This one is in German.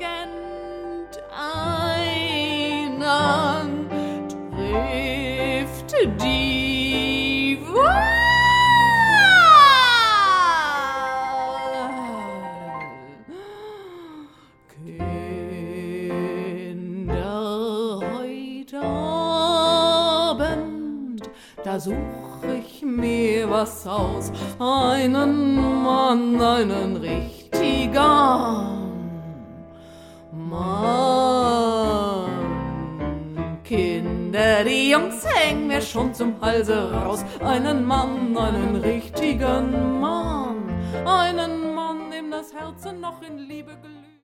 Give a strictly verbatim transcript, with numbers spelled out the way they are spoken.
Agent einen trifft die Wahl. Kinder, heute Abend, da such ich mir was aus, einen Mann, einen richtigen Mann. Kinder, die Jungs hängen mir schon zum Halse raus, einen Mann, einen richtigen Mann, einen Mann, dem das Herz noch in Liebe gelöst.